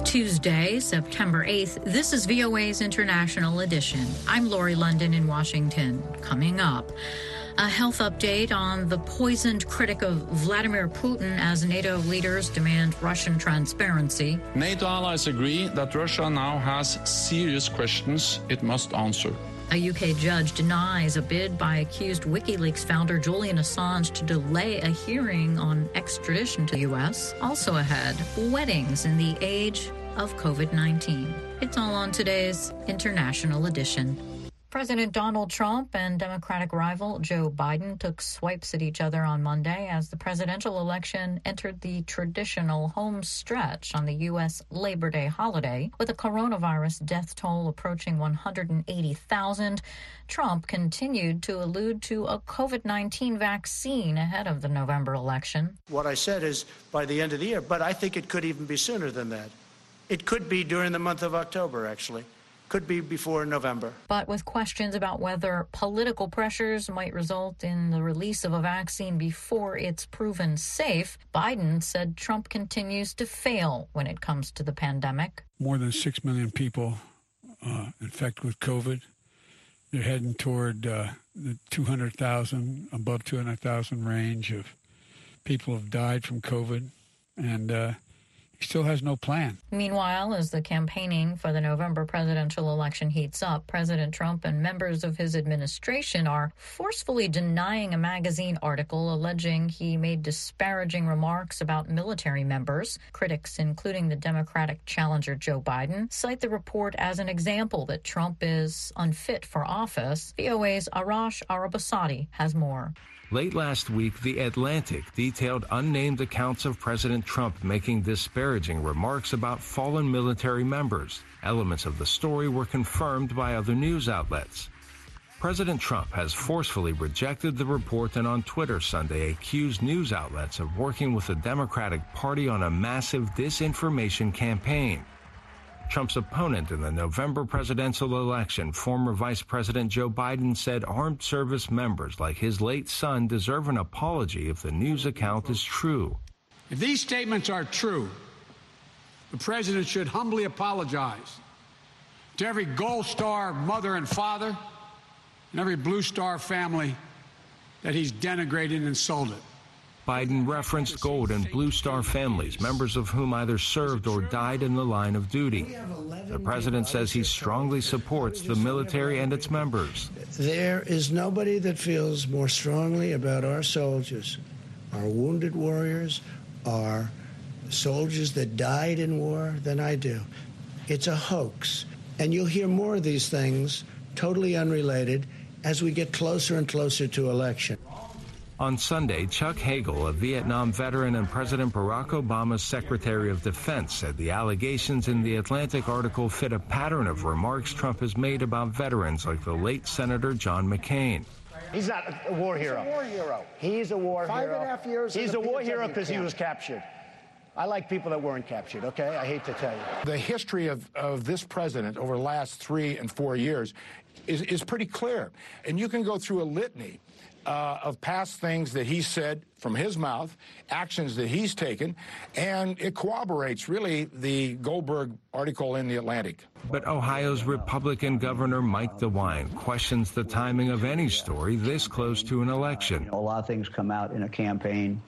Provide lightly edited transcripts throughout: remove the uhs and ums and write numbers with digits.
Tuesday, September 8th. This is VOA's International Edition. I'm Lori London in Washington. Coming up, a health update on the poisoned critic of Vladimir Putin as NATO leaders demand Russian transparency. NATO allies agree that Russia now has serious questions it must answer. A UK judge denies a bid by accused WikiLeaks founder Julian Assange to delay a hearing on extradition to the U.S. Also ahead, weddings in the age of COVID-19. It's all on today's International Edition. President Donald Trump and Democratic rival Joe Biden took swipes at each other on Monday as the presidential election entered the traditional home stretch on the U.S. Labor Day holiday. With a coronavirus death toll approaching 180,000, Trump continued to allude to a COVID-19 vaccine ahead of the November election. What I said is by the end of the year, but I think it could even be sooner than that. It could be during the month of October, actually. Could be before November. But with questions about whether political pressures might result in the release of a vaccine before it's proven safe, Biden said Trump continues to fail when it comes to the pandemic. More than 6 million people infected with COVID. They're heading toward the 200,000, above 200,000 range of people have died from COVID. And he still has no plan. Meanwhile, as the campaigning for the November presidential election heats up, President Trump and members of his administration are forcefully denying a magazine article alleging he made disparaging remarks about military members. Critics, including the Democratic challenger Joe Biden, cite the report as an example that Trump is unfit for office. VOA's Arash Arabasadi has more. Late last week, The Atlantic detailed unnamed accounts of President Trump making disparaging remarks about fallen military members. Elements of the story were confirmed by other news outlets. President Trump has forcefully rejected the report and on Twitter Sunday accused news outlets of working with the Democratic Party on a massive disinformation campaign. Trump's opponent in the November presidential election, former Vice President Joe Biden, said armed service members like his late son deserve an apology if the news account is true. If these statements are true, the president should humbly apologize to every Gold Star mother and father and every Blue Star family that he's denigrated and insulted. Biden referenced Gold and Blue Star families, members of whom either served or died in the line of duty. The president says he strongly supports the military and its members. There is nobody that feels more strongly about our soldiers, our wounded warriors, our soldiers that died in war than I do. It's a hoax. And you'll hear more of these things, totally unrelated, as we get closer and closer to election. On Sunday, Chuck Hagel, a Vietnam veteran and President Barack Obama's Secretary of Defense, said the allegations in the Atlantic article fit a pattern of remarks Trump has made about veterans like the late Senator John McCain. He's not a war hero. He's a war hero. He's a war hero. 5.5 years. He's a war hero because he was captured. I like people that weren't captured, okay? I hate to tell you. The history of this president over the last 3 and 4 years is pretty clear. And you can go through a litany of past things that he said from his mouth, actions that he's taken, and it corroborates, really, the Goldberg article in The Atlantic. But Ohio's Republican Governor Mike DeWine questions the timing of any story this close to an election. A lot of things come out in a campaign,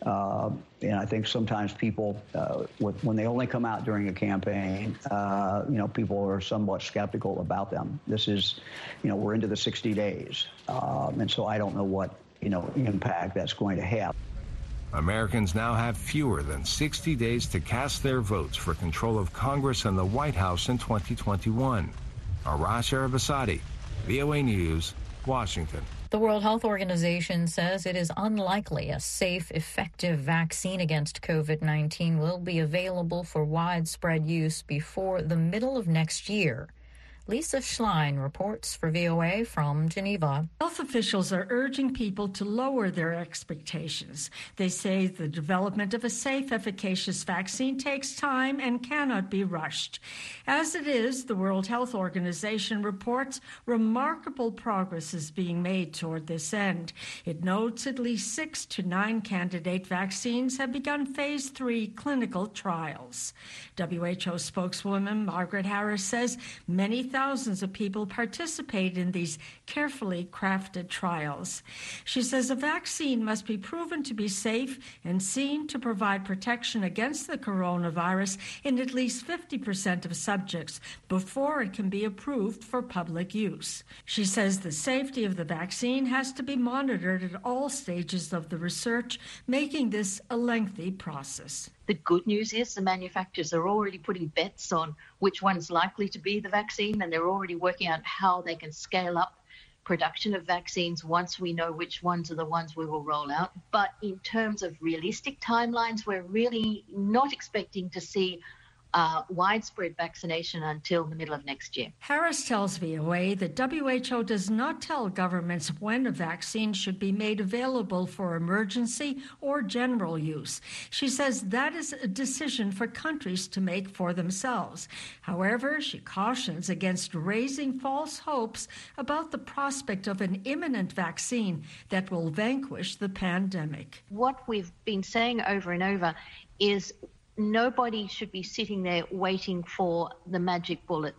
and I think sometimes people, when they only come out during a campaign, people are somewhat skeptical about them. This is, we're into the 60 days, and so I don't know what, impact that's going to have. Americans now have fewer than 60 days to cast their votes for control of Congress and the White House in 2021. Arash Arabasadi, VOA News, Washington. The World Health Organization says it is unlikely a safe, effective vaccine against COVID-19 will be available for widespread use before the middle of next year. Lisa Schlein reports for VOA from Geneva. Health officials are urging people to lower their expectations. They say the development of a safe, efficacious vaccine takes time and cannot be rushed. As it is, the World Health Organization reports remarkable progress is being made toward this end. It notes at least 6 to 9 candidate vaccines have begun phase 3 clinical trials. WHO spokeswoman Margaret Harris says many thousands of people participate in these carefully crafted trials. She says a vaccine must be proven to be safe and seen to provide protection against the coronavirus in at least 50% of subjects before it can be approved for public use. She says the safety of the vaccine has to be monitored at all stages of the research, making this a lengthy process. The good news is the manufacturers are already putting bets on which one's likely to be the vaccine, and they're already working out how they can scale up production of vaccines once we know which ones are the ones we will roll out. But in terms of realistic timelines, we're really not expecting to see widespread vaccination until the middle of next year. Harris tells VOA that WHO does not tell governments when a vaccine should be made available for emergency or general use. She says that is a decision for countries to make for themselves. However, she cautions against raising false hopes about the prospect of an imminent vaccine that will vanquish the pandemic. What we've been saying over and over is nobody should be sitting there waiting for the magic bullet,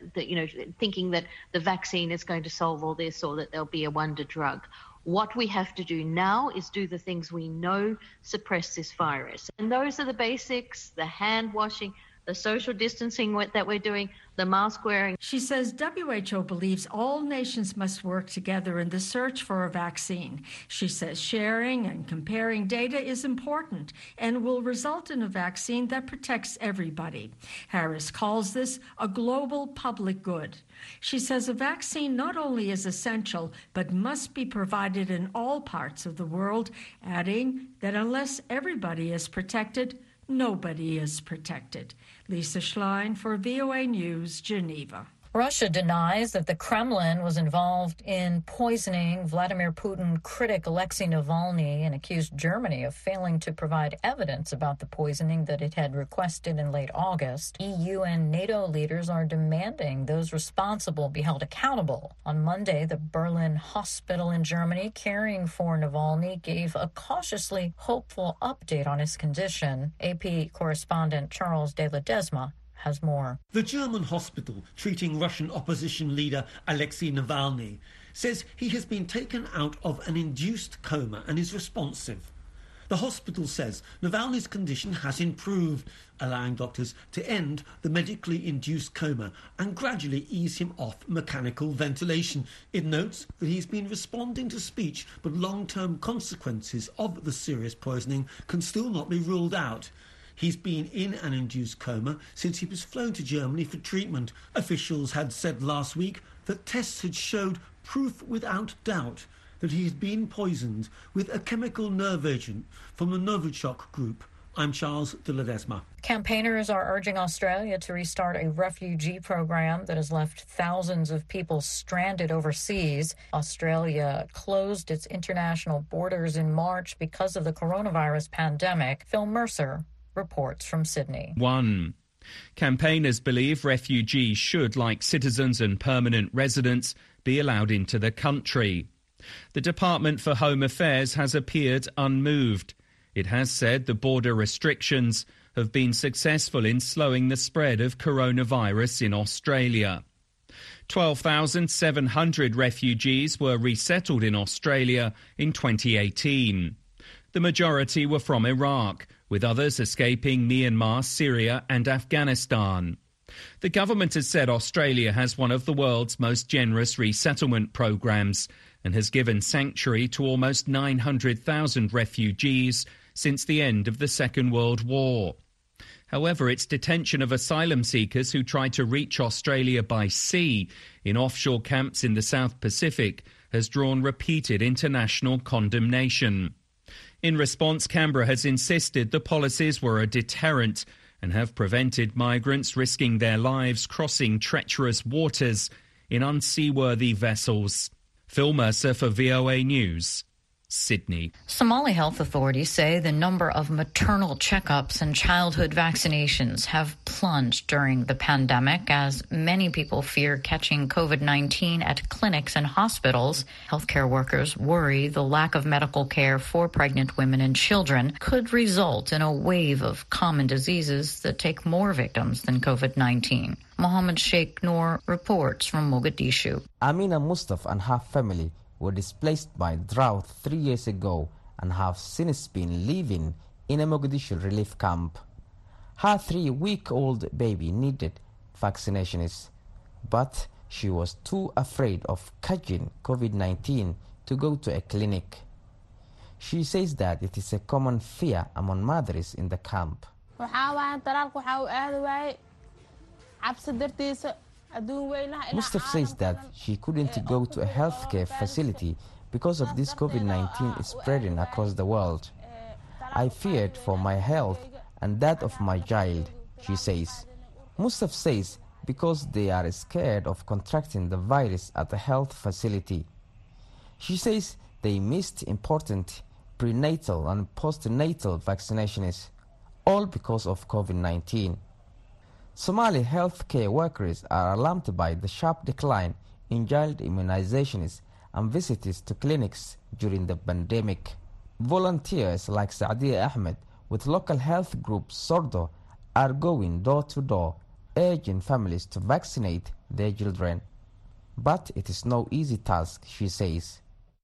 thinking that the vaccine is going to solve all this or that there'll be a wonder drug. What we have to do now is do the things we know suppress this virus. And those are the basics, the hand washing, the social distancing that we're doing, the mask wearing. She says WHO believes all nations must work together in the search for a vaccine. She says sharing and comparing data is important and will result in a vaccine that protects everybody. Harris calls this a global public good. She says a vaccine not only is essential, but must be provided in all parts of the world, adding that unless everybody is protected, nobody is protected. Lisa Schlein for VOA News, Geneva. Russia denies that the Kremlin was involved in poisoning Vladimir Putin critic Alexei Navalny and accused Germany of failing to provide evidence about the poisoning that it had requested in late August. EU and NATO leaders are demanding those responsible be held accountable. On Monday, the Berlin hospital in Germany caring for Navalny gave a cautiously hopeful update on his condition. AP correspondent Charles de Ledesma has more. The German hospital treating Russian opposition leader Alexei Navalny says he has been taken out of an induced coma and is responsive. The hospital says Navalny's condition has improved, allowing doctors to end the medically induced coma and gradually ease him off mechanical ventilation. It notes that he's been responding to speech, but long-term consequences of the serious poisoning can still not be ruled out. He's been in an induced coma since he was flown to Germany for treatment. Officials had said last week that tests had showed proof without doubt that he had been poisoned with a chemical nerve agent from the Novichok group. I'm Charles de Ledesma. Campaigners are urging Australia to restart a refugee program that has left thousands of people stranded overseas. Australia closed its international borders in March because of the coronavirus pandemic. Phil Mercer reports from Sydney. 1. Campaigners believe refugees should, like citizens and permanent residents, be allowed into the country. The Department for Home Affairs has appeared unmoved. It has said the border restrictions have been successful in slowing the spread of coronavirus in Australia. 12,700 refugees were resettled in Australia in 2018. The majority were from Iraq, with others escaping Myanmar, Syria and Afghanistan. The government has said Australia has one of the world's most generous resettlement programs and has given sanctuary to almost 900,000 refugees since the end of the Second World War. However, its detention of asylum seekers who try to reach Australia by sea in offshore camps in the South Pacific has drawn repeated international condemnation. In response, Canberra has insisted the policies were a deterrent and have prevented migrants risking their lives crossing treacherous waters in unseaworthy vessels. Phil Mercer for VOA News, Sydney. Somali health authorities say the number of maternal checkups and childhood vaccinations have plunged during the pandemic as many people fear catching COVID-19 at clinics and hospitals. Healthcare workers worry the lack of medical care for pregnant women and children could result in a wave of common diseases that take more victims than COVID-19. Mohammed Sheikh Noor reports from Mogadishu. Amina Mustafa and her family were displaced by drought 3 years ago and have since been living in a Mogadishu relief camp. Her 3-week-old baby needed vaccinations, but she was too afraid of catching COVID-19 to go to a clinic. She says that it is a common fear among mothers in the camp. Mustafa says that she couldn't go to a healthcare facility because of this COVID-19 spreading across the world. I feared for my health and that of my child, she says. Mustafa says because they are scared of contracting the virus at the health facility. She says they missed important prenatal and postnatal vaccinations, all because of COVID-19. Somali healthcare workers are alarmed by the sharp decline in child immunizations and visits to clinics during the pandemic. Volunteers like Saadia Ahmed with local health group Sordo are going door to door, urging families to vaccinate their children. But it is no easy task, she says.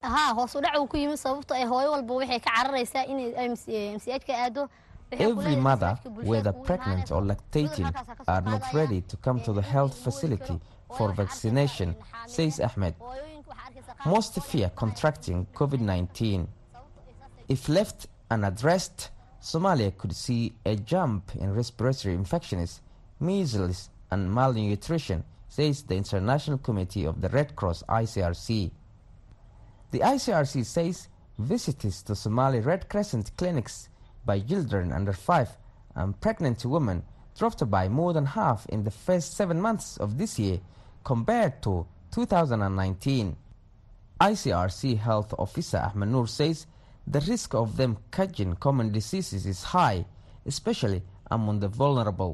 Every mother, whether pregnant or lactating, are not ready to come to the health facility for vaccination, says Ahmed. Most fear contracting COVID-19. If left unaddressed, Somalia could see a jump in respiratory infections, measles and malnutrition, says the International Committee of the Red Cross, ICRC. The ICRC says visits to Somali Red Crescent clinics by children under 5 and pregnant women dropped by more than half in the first 7 months of this year compared to 2019. ICRC Health Officer Ahmed Noor says the risk of them catching common diseases is high, especially among the vulnerable.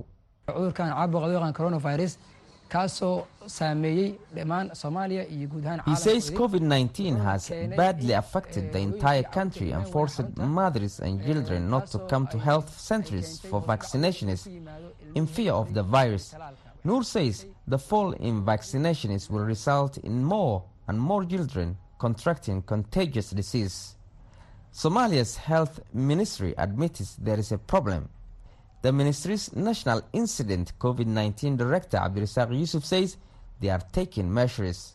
He says COVID-19 has badly affected the entire country and forced mothers and children not to come to health centers for vaccinations in fear of the virus. Noor says the fall in vaccinations will result in more and more children contracting contagious disease. Somalia's health ministry admits there is a problem. The ministry's National Incident COVID-19 Director Abdirisaq Yusuf says they are taking measures.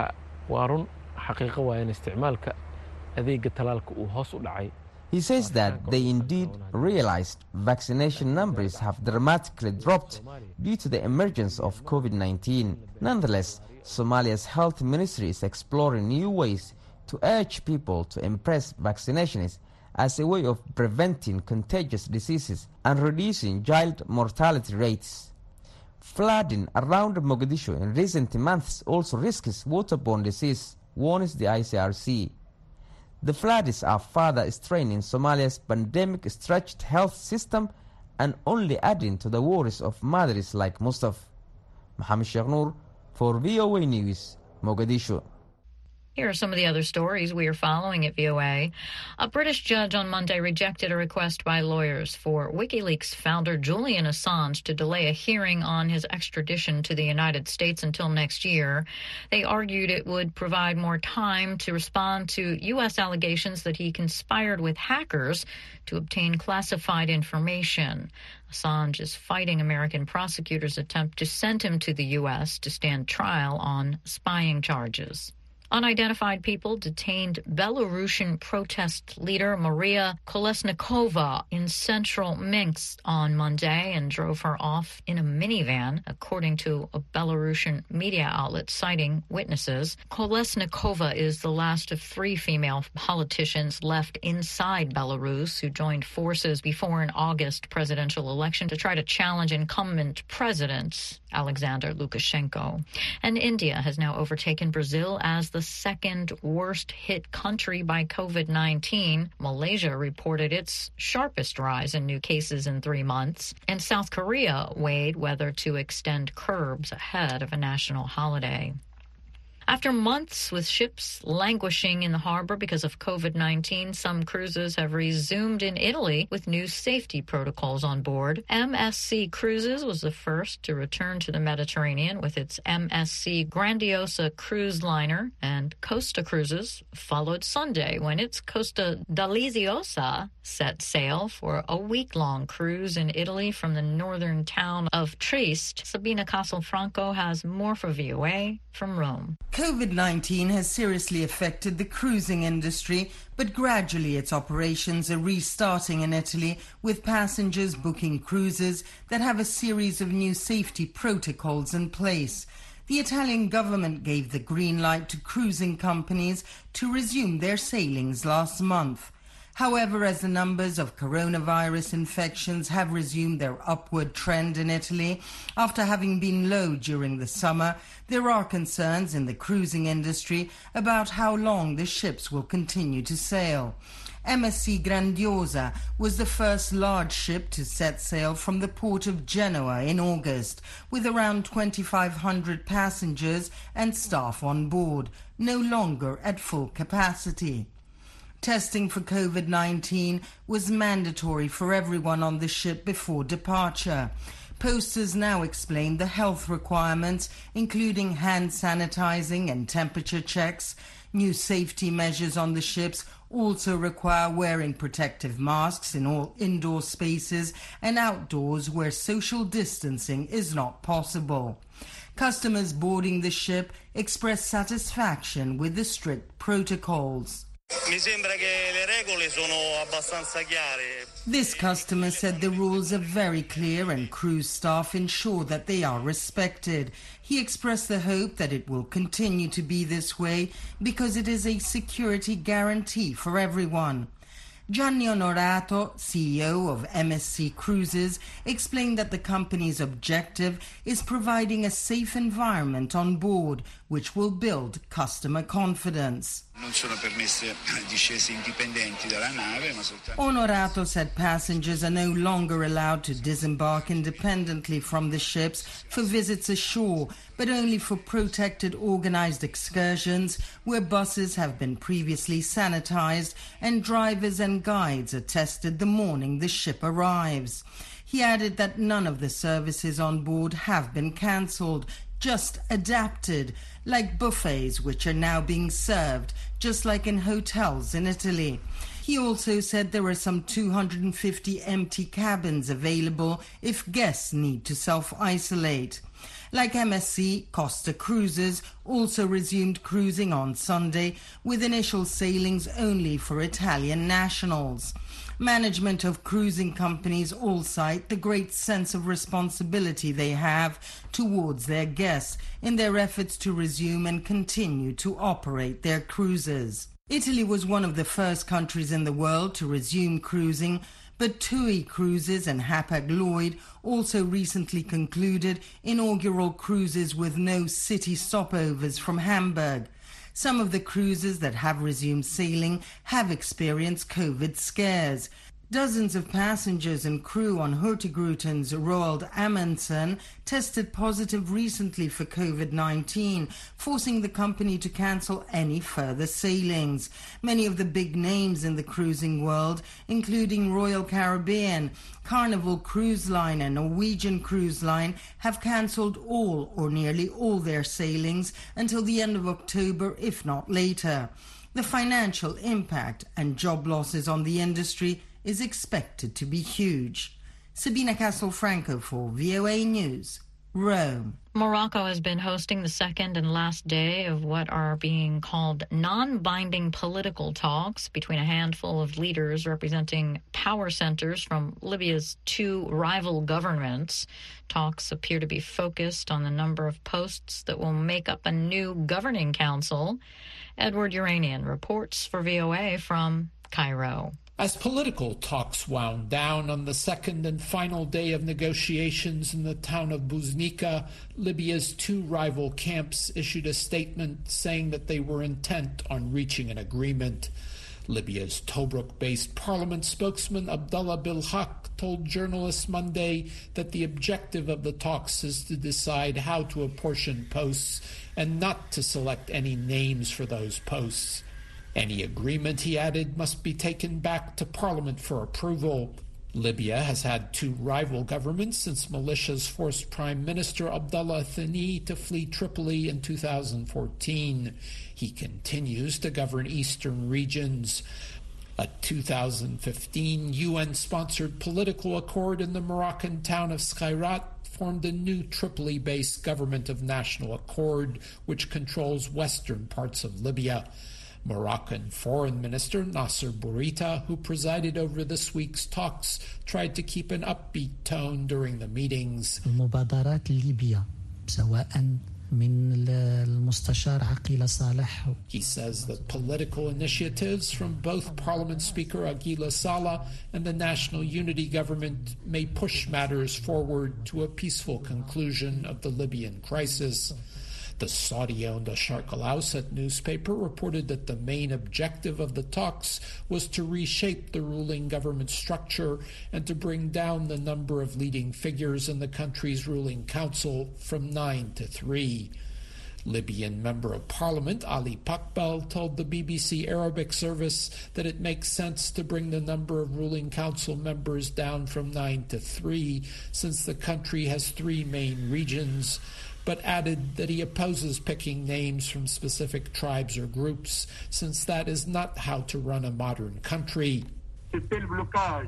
He says that they indeed realized vaccination numbers have dramatically dropped due to the emergence of COVID-19. Nonetheless, Somalia's health ministry is exploring new ways to urge people to embrace vaccinations as a way of preventing contagious diseases and reducing child mortality rates. Flooding around Mogadishu in recent months also risks waterborne disease, warns the ICRC. The floods are further straining Somalia's pandemic-stretched health system and only adding to the worries of mothers like Mustafa. Mohammed Sheikh Noor for VOA News, Mogadishu. Here are some of the other stories we are following at VOA. A British judge on Monday rejected a request by lawyers for WikiLeaks founder Julian Assange to delay a hearing on his extradition to the United States until next year. They argued it would provide more time to respond to U.S. allegations that he conspired with hackers to obtain classified information. Assange is fighting American prosecutors' attempt to send him to the U.S. to stand trial on spying charges. Unidentified people detained Belarusian protest leader Maria Kolesnikova in central Minsk on Monday and drove her off in a minivan, according to a Belarusian media outlet citing witnesses. Kolesnikova is the last of 3 female politicians left inside Belarus who joined forces before an August presidential election to try to challenge incumbent President Alexander Lukashenko. And India has now overtaken Brazil as the second worst hit country by COVID-19. Malaysia reported its sharpest rise in new cases in 3 months. And South Korea weighed whether to extend curbs ahead of a national holiday. After months with ships languishing in the harbor because of COVID-19, some cruises have resumed in Italy with new safety protocols on board. MSC Cruises was the first to return to the Mediterranean with its MSC Grandiosa cruise liner, and Costa Cruises followed Sunday when its Costa Deliziosa set sail for a week-long cruise in Italy from the northern town of Trieste. Sabina Castelfranco has more for VOA from Rome. COVID-19 has seriously affected the cruising industry, but gradually its operations are restarting in Italy, with passengers booking cruises that have a series of new safety protocols in place. The Italian government gave the green light to cruising companies to resume their sailings last month. However, as the numbers of coronavirus infections have resumed their upward trend in Italy after having been low during the summer, there are concerns in the cruising industry about how long the ships will continue to sail. MSC Grandiosa was the first large ship to set sail from the port of Genoa in August, with around 2,500 passengers and staff on board, no longer at full capacity. Testing for COVID-19 was mandatory for everyone on the ship before departure. Posters now explain the health requirements, including hand sanitizing and temperature checks. New safety measures on the ships also require wearing protective masks in all indoor spaces and outdoors where social distancing is not possible. Customers boarding the ship express satisfaction with the strict protocols. This customer said the rules are very clear and cruise staff ensure that they are respected. He expressed the hope that it will continue to be this way because it is a security guarantee for everyone. Gianni Onorato, CEO of MSC Cruises, explained that the company's objective is providing a safe environment on board, which will build customer confidence. Onorato said passengers are no longer allowed to disembark independently from the ships for visits ashore, but only for protected organized excursions where buses have been previously sanitized and drivers and guides are tested the morning the ship arrives. He added that none of the services on board have been cancelled, just adapted, like buffets which are now being served, just like in hotels in Italy. He also said there are some 250 empty cabins available if guests need to self-isolate. Like MSC, Costa Cruises also resumed cruising on Sunday, with initial sailings only for Italian nationals. Management of cruising companies all cite the great sense of responsibility they have towards their guests in their efforts to resume and continue to operate their cruises. Italy was one of the first countries in the world to resume cruising, but TUI Cruises and Hapag-Lloyd also recently concluded inaugural cruises with no city stopovers from Hamburg. Some of the cruises that have resumed sailing have experienced COVID scares. Dozens of passengers and crew on Hurtigrutens Roald Amundsen tested positive recently for COVID-19, forcing the company to cancel any further sailings. Many of the big names in the cruising world, including Royal Caribbean, Carnival Cruise Line and Norwegian Cruise Line, have cancelled all or nearly all their sailings until the end of October, if not later. The financial impact and job losses on the industry is expected to be huge. Sabina Castelfranco for VOA News, Rome. Morocco has been hosting the second and last day of what are being called non-binding political talks between a handful of leaders representing power centers from Libya's two rival governments. Talks appear to be focused on the number of posts that will make up a new governing council. Edward Uranian reports for VOA from Cairo. As political talks wound down on the second and final day of negotiations in the town of Buznika, Libya's two rival camps issued a statement saying that they were intent on reaching an agreement. Libya's Tobruk-based parliament spokesman Abdullah Bilhaq told journalists Monday that the objective of the talks is to decide how to apportion posts and not to select any names for those posts. Any agreement, he added, must be taken back to Parliament for approval. Libya has had two rival governments since militias forced Prime Minister Abdullah Thani to flee Tripoli in 2014. He continues to govern eastern regions. A 2015 UN-sponsored political accord in the Moroccan town of Skhirat formed a new Tripoli-based government of national accord, which controls western parts of Libya. Moroccan Foreign Minister Nasser Bourita, who presided over this week's talks, tried to keep an upbeat tone during the meetings. He says that political initiatives from both Parliament Speaker Aguila Saleh and the National Unity Government may push matters forward to a peaceful conclusion of the Libyan crisis. The Saudi-owned Sharq al-Awsat newspaper reported that the main objective of the talks was to reshape the ruling government structure and to bring down the number of leading figures in the country's ruling council from 9 to 3. Libyan Member of Parliament Ali Pakbal told the BBC Arabic service that it makes sense to bring the number of ruling council members down from 9 to 3 since the country has three main regions, but added that he opposes picking names from specific tribes or groups, since that is not how to run a modern country. Khatara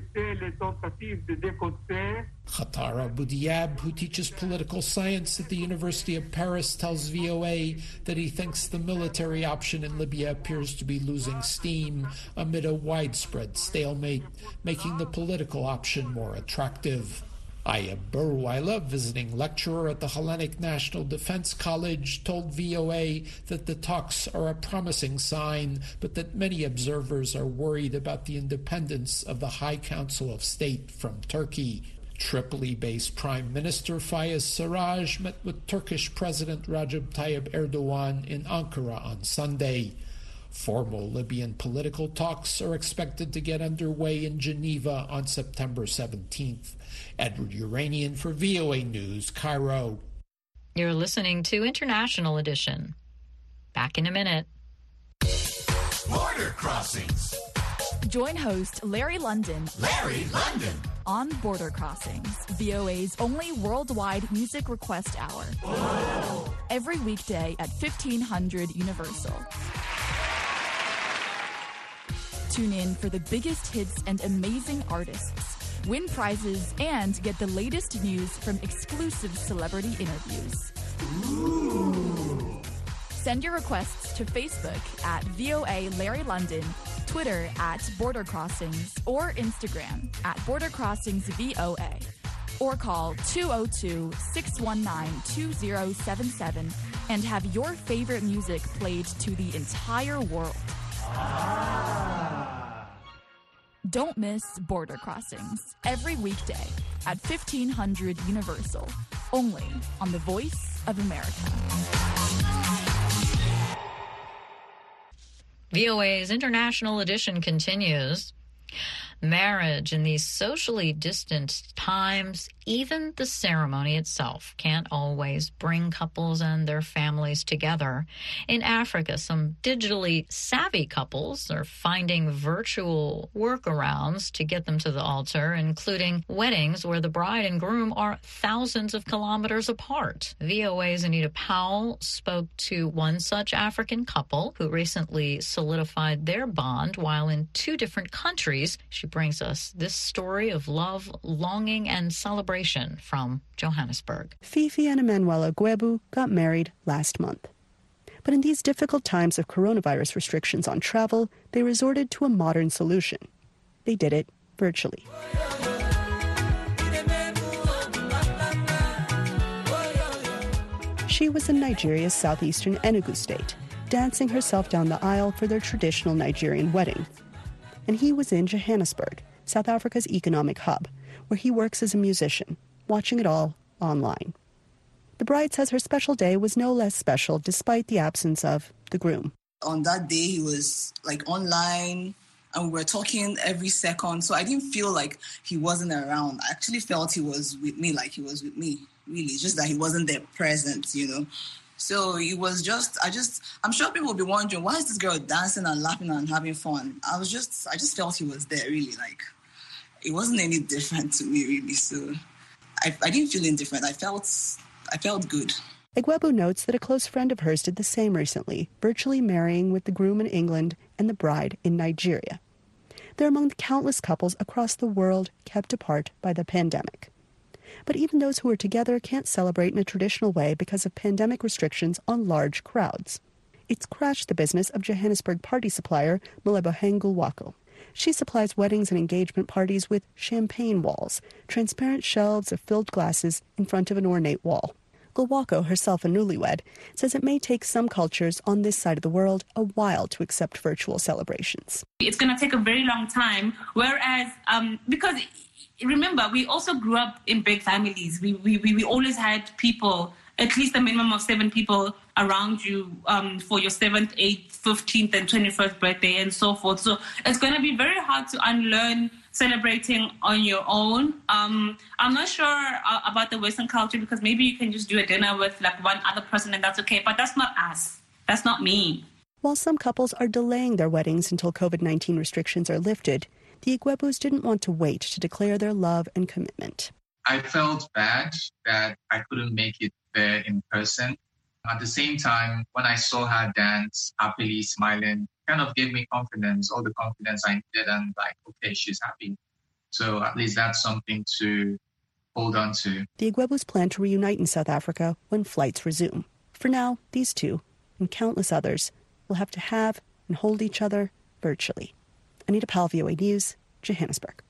Boudiab, who teaches political science at the University of Paris, tells VOA that he thinks the military option in Libya appears to be losing steam amid a widespread stalemate, making the political option more attractive. Ayab Burwaila, visiting lecturer at the Hellenic National Defense College, told VOA that the talks are a promising sign, but that many observers are worried about the independence of the High Council of State from Turkey. Tripoli-based Prime Minister Fayez Sarraj met with Turkish President Recep Tayyip Erdogan in Ankara on Sunday. Formal Libyan political talks are expected to get underway in Geneva on September 17th. Edward Uranian for VOA News, Cairo. You're listening to International Edition. Back in a minute. Border Crossings. Join host Larry London. Larry London. On Border Crossings, VOA's only worldwide music request hour. Whoa. Every weekday at 1500 Universal. Tune in for the biggest hits and amazing artists. Win prizes and get the latest news from exclusive celebrity interviews. Ooh. Send your requests to Facebook at VOA Larry London, Twitter at Border Crossings, or Instagram at Border Crossings VOA. Or call 202-619-2077 and have your favorite music played to the entire world. Don't miss Border Crossings every weekday at 1500 Universal, only on the Voice of America. VOA's International Edition continues. Marriage in these socially distant times, even the ceremony itself can't always bring couples and their families together. In Africa, some digitally savvy couples are finding virtual workarounds to get them to the altar, including weddings where the bride and groom are thousands of kilometers apart. VOA's Anita Powell spoke to one such African couple who recently solidified their bond while in two different countries. She brings us this story of love, longing, and celebration from Johannesburg. Fifi and Emanuela Gwebu got married last month. But in these difficult times of coronavirus restrictions on travel, they resorted to a modern solution. They did it virtually. She was in Nigeria's southeastern Enugu state, dancing herself down the aisle for their traditional Nigerian wedding. And he was in Johannesburg, South Africa's economic hub, where he works as a musician, watching it all online. The bride says her special day was no less special despite the absence of the groom. On that day, he was online, and we were talking every second, so I didn't feel like he wasn't around. I actually felt he was with me, like he was with me, really, just that he wasn't there present, So it was I'm sure people will be wondering, why is this girl dancing and laughing and having fun? I just felt he was there, really, like, it wasn't any different to me, really, so I didn't feel indifferent. I felt good. Egwebu notes that a close friend of hers did the same recently, virtually marrying with the groom in England and the bride in Nigeria. They're among the countless couples across the world kept apart by the pandemic. But even those who are together can't celebrate in a traditional way because of pandemic restrictions on large crowds. It's crashed the business of Johannesburg party supplier Malebo Gulwako. She supplies weddings and engagement parties with champagne walls, transparent shelves of filled glasses in front of an ornate wall. Gulwako, herself a newlywed, says it may take some cultures on this side of the world a while to accept virtual celebrations. It's going to take a very long time, whereas, because remember, we also grew up in big families. We always had people, at least a minimum of 7 people around you for your 7th, 8th, 15th, and 21st birthday and so forth. So it's going to be very hard to unlearn celebrating on your own. I'm not sure about the Western culture because maybe you can just do a dinner with like one other person and that's okay, but that's not us. That's not me. While some couples are delaying their weddings until COVID-19 restrictions are lifted, the Igwebus didn't want to wait to declare their love and commitment. I felt bad that I couldn't make it there in person. At the same time, when I saw her dance, happily smiling, kind of gave me confidence, all the confidence I needed, and like, okay, she's happy. So at least that's something to hold on to. The Igwebus plan to reunite in South Africa when flights resume. For now, these two, and countless others, will have to have and hold each other virtually. Anita Powell, VOA News, Johannesburg.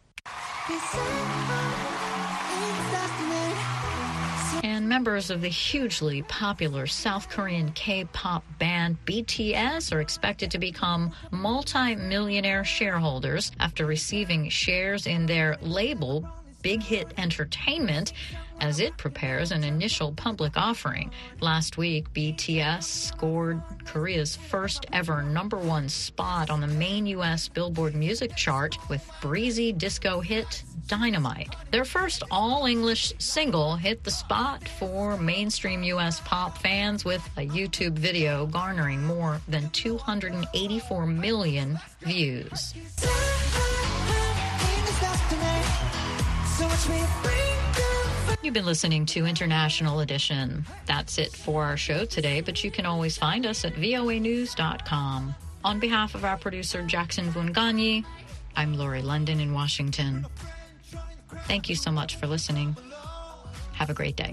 And members of the hugely popular South Korean K-pop band BTS are expected to become multi-millionaire shareholders after receiving shares in their label, Big Hit Entertainment, as it prepares an initial public offering. Last week, BTS scored Korea's first ever #1 spot on the main U.S. Billboard music chart with breezy disco hit Dynamite. Their first all-English single hit the spot for mainstream U.S. pop fans with a YouTube video garnering more than 284 million views. You've been listening to International Edition. That's it for our show today, but you can always find us at voanews.com. On behalf of our producer, Jackson Vunganyi, I'm Lori London in Washington. Thank you so much for listening. Have a great day.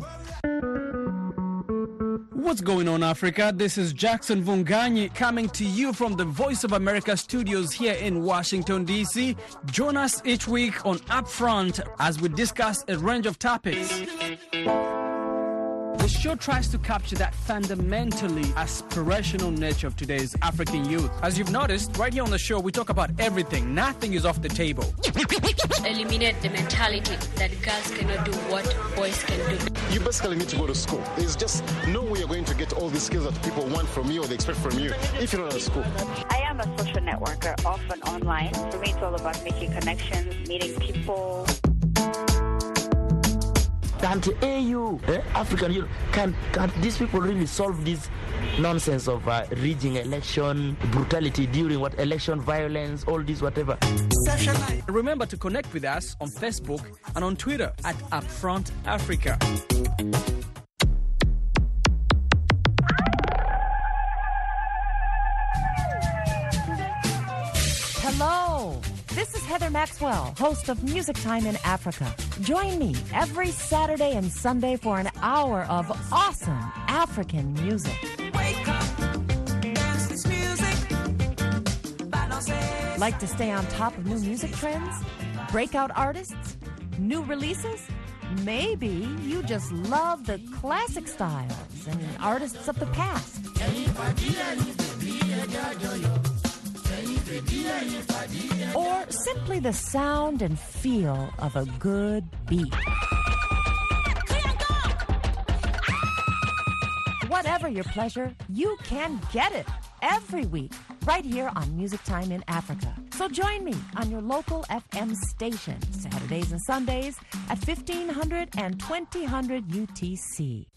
What's going on, Africa? This is Jackson Vunganyi coming to you from the Voice of America studios here in Washington, D.C. Join us each week on Upfront as we discuss a range of topics. The show tries to capture that fundamentally aspirational nature of today's African youth. As you've noticed, right here on the show, we talk about everything. Nothing is off the table. Eliminate the mentality that girls cannot do what boys can do. You basically need to go to school. There's just no way you're going to get all these skills that people want from you or they expect from you if you're not at school. I am a social networker, often online. For me, it's all about making connections, meeting people. Can't AU, African Union, can't these people really solve this nonsense of rigging election, brutality during election violence, all this whatever. Remember to connect with us on Facebook and on Twitter at Upfront Africa. Hello. This is Heather Maxwell, host of Music Time in Africa. Join me every Saturday and Sunday for an hour of awesome African music. Wake up, dance this music. Like to stay on top of new music trends? Breakout artists? New releases? Maybe you just love the classic styles and artists of the past. Or simply the sound and feel of a good beat. Whatever your pleasure, you can get it every week right here on Music Time in Africa. So join me on your local FM station Saturdays and Sundays at 1500 and 2000 UTC.